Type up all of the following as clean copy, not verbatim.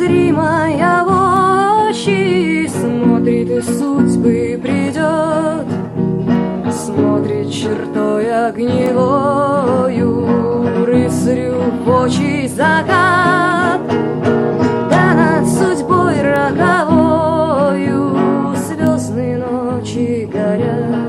незримая в очи смотрит и судьбы придет, смотрит чертой огневою рыцарю в очи закат, да над судьбой роковою звездные ночи горят.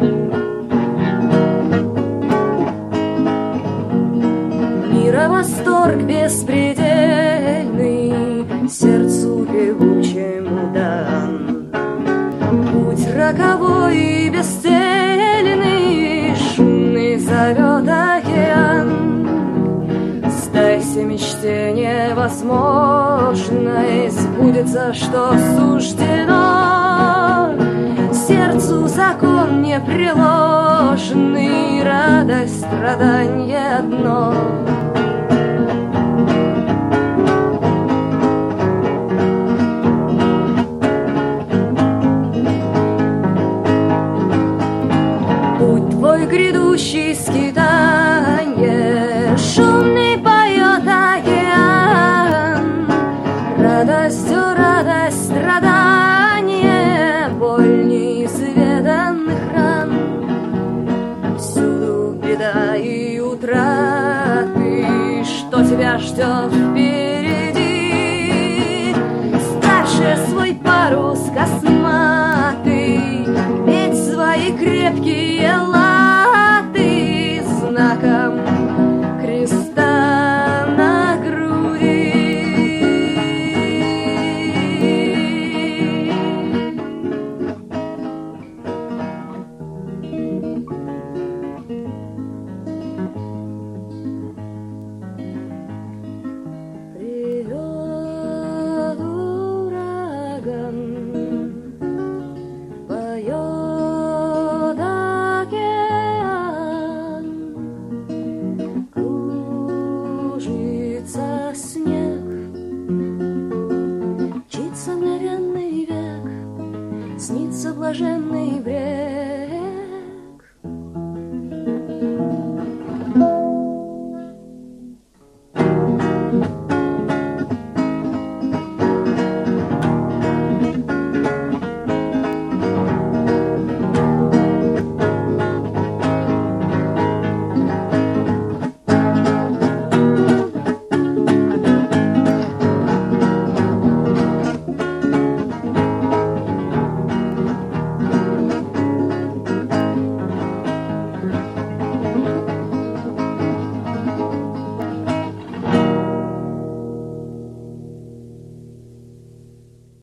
Мира восторг беспредельный сердцу певучему дан, путь роковой и бесцельный шумный зовет океан. Сдайся мечте невозможной, сбудется, что суждено. Сердцу закон непреложный, радость, страданье одно. Путь твой грядущий скитанье, шумный поет океан. Радостью радость, страдание, боль неизведанных ран. Всюду беда и утраты, что тебя ждет впереди. Старше свой парус косматый, ведь свои крепкие латы знаком креста на груди. Придет ураган, поет океан, кружится снег, мчится мгновенный век, снится блаженный бред.